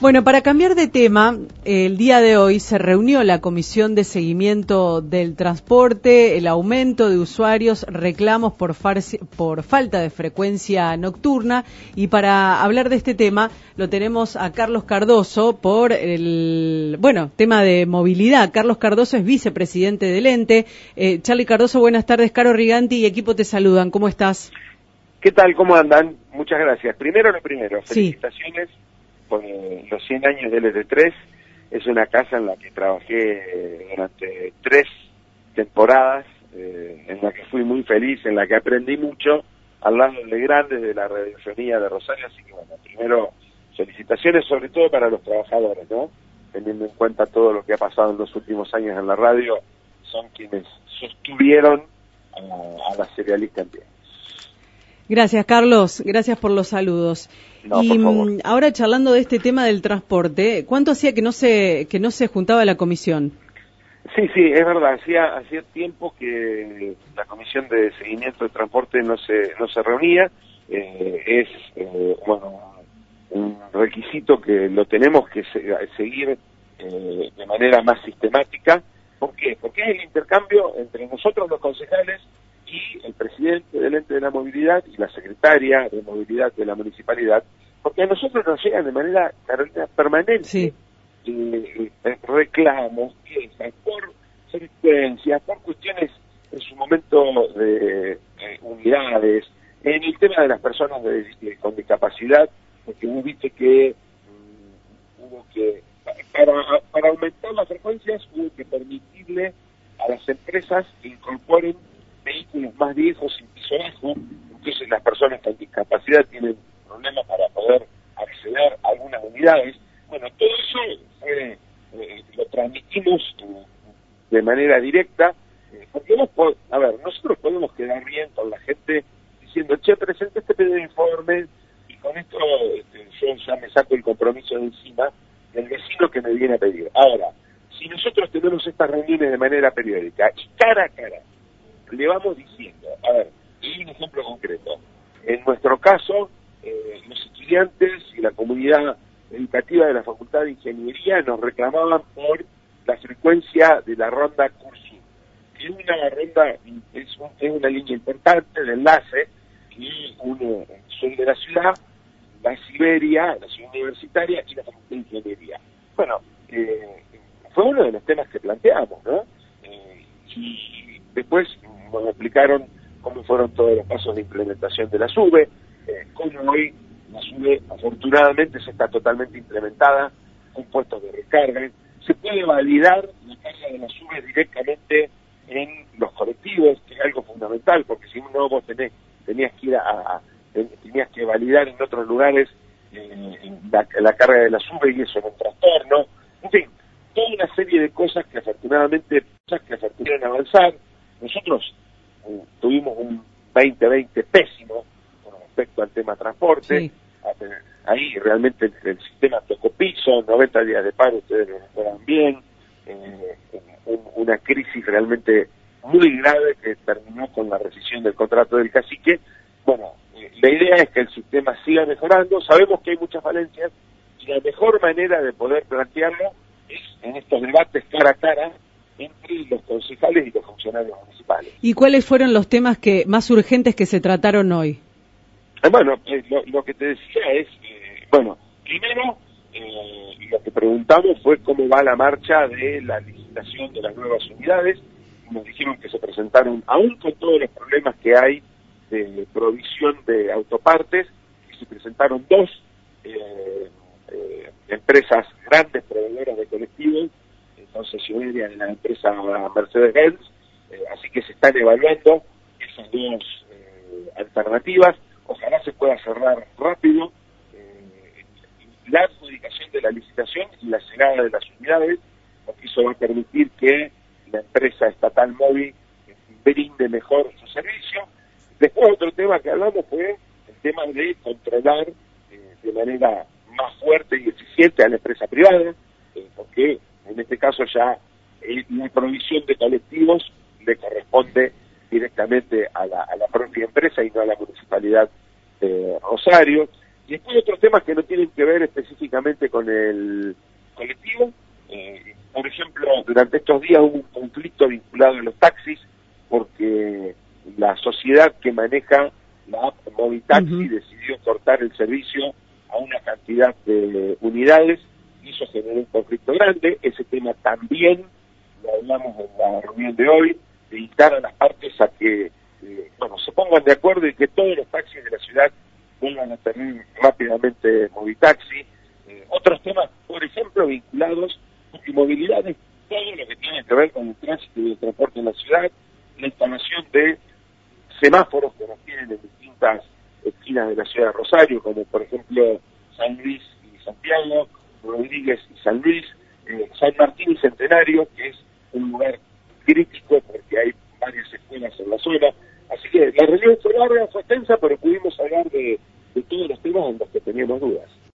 Bueno, para cambiar de tema, el día de hoy se reunió la Comisión de Seguimiento del Transporte, el aumento de usuarios, reclamos por falta de frecuencia nocturna, y para hablar de este tema lo tenemos a Carlos Cardoso por el, tema de movilidad. Carlos Cardoso es vicepresidente del ente. Charly Cardoso, buenas tardes. Caro Riganti y equipo te saludan. ¿Cómo estás? ¿Qué tal? ¿Cómo andan? Muchas gracias. Primero, felicitaciones por los 100 años del LT3. Es una casa en la que trabajé durante 3 temporadas, en la que fui muy feliz, en la que aprendí mucho al lado de grandes de la radiofonía de Rosario. Así que primero, felicitaciones sobre todo para los trabajadores, ¿no? Teniendo en cuenta todo lo que ha pasado en los últimos años en la radio, son quienes sostuvieron a la serialista en pie. Gracias, Carlos. Gracias por los saludos. No, por favor. Ahora charlando de este tema del transporte, ¿cuánto hacía que no se juntaba la comisión? Sí, es verdad. Hacía tiempo que la comisión de seguimiento de transporte no se reunía. Es un requisito que lo tenemos que seguir de manera más sistemática. ¿Por qué? Porque es el intercambio entre nosotros los concejales y el presidente del ente de la movilidad y la secretaria de movilidad de la municipalidad, porque a nosotros nos llegan de manera, Carolina, permanente reclamos, quejas por frecuencia, por cuestiones en su momento de unidades, en el tema de las personas con discapacidad, porque vos viste que hubo que, para aumentar las frecuencias, hubo que permitirle a las empresas que incorporen vehículos más viejos sin piso bajo. Entonces las personas con discapacidad tienen problemas para poder acceder a algunas unidades. Bueno, todo eso lo transmitimos de manera directa, porque nosotros podemos quedar bien con la gente diciendo, presente este pedido de informe, y con esto yo ya me saco el compromiso de encima del vecino que me viene a pedir. Ahora, si nosotros tenemos estas reuniones de manera periódica y cara a cara, le vamos diciendo, y un ejemplo concreto, en nuestro caso, los estudiantes y la comunidad educativa de la Facultad de Ingeniería nos reclamaban por la frecuencia de la ronda Curso, que es una línea importante de enlace, y uno sur de la ciudad, la Siberia, la ciudad universitaria y la Facultad de Ingeniería. Bueno, fue uno de los temas que planteamos, ¿no? Y después nos explicaron cómo fueron todos los pasos de implementación de la SUBE, cómo hoy la SUBE afortunadamente se está totalmente implementada con puestos de recarga. Se puede validar la carga de la SUBE directamente en los colectivos, que es algo fundamental, porque si no vos tenías que validar en otros lugares la carga de la SUBE, y eso era un trastorno. En fin, toda una serie de cosas que afortunadamente pudieron avanzar. Nosotros tuvimos un 2020 pésimo con respecto al tema transporte. Sí. Ahí realmente el sistema tocó piso, 90 días de paro, ustedes lo recuerdan bien, una crisis realmente muy grave que terminó con la rescisión del contrato del cacique. Bueno, la idea es que el sistema siga mejorando. Sabemos que hay muchas falencias, y la mejor manera de poder plantearlo es en estos debates cara a cara entre los concejales y los funcionarios municipales. ¿Y cuáles fueron los temas más urgentes que se trataron hoy? Lo que te decía es, primero lo que preguntamos fue cómo va la marcha de la licitación de las nuevas unidades. Nos dijeron que se presentaron, aún con todos los problemas que hay de provisión de autopartes, que se presentaron 2 empresas grandes proveedoras de colectivos, concesionaria de la empresa Mercedes-Benz, así que se están evaluando esas 2 alternativas. Ojalá se pueda cerrar rápido la adjudicación de la licitación y la llegada de las unidades, porque eso va a permitir que la empresa estatal móvil brinde mejor su servicio. Después otro tema que hablamos fue el tema de controlar de manera más fuerte y eficiente a la empresa privada, porque en este caso ya la provisión de colectivos le corresponde directamente a la propia empresa y no a la municipalidad de Rosario. Y después otros temas que no tienen que ver específicamente con el colectivo. Por ejemplo, durante estos días hubo un conflicto vinculado a los taxis, porque la sociedad que maneja la app Movitaxi decidió cortar el servicio a una cantidad de unidades, y eso generó un conflicto grande. Ese tema también lo hablamos en la reunión de hoy, de invitar a las partes a que se pongan de acuerdo y que todos los taxis de la ciudad vuelvan a tener rápidamente Movitaxi. Otros temas, por ejemplo, vinculados a movilidades, todo lo que tiene que ver con el tránsito y el transporte en la ciudad, la instalación de semáforos que nos tienen en distintas esquinas de la ciudad de Rosario, como por ejemplo San Luis y Santiago, Rodríguez y San Luis, San Martín y Centenario, que es un lugar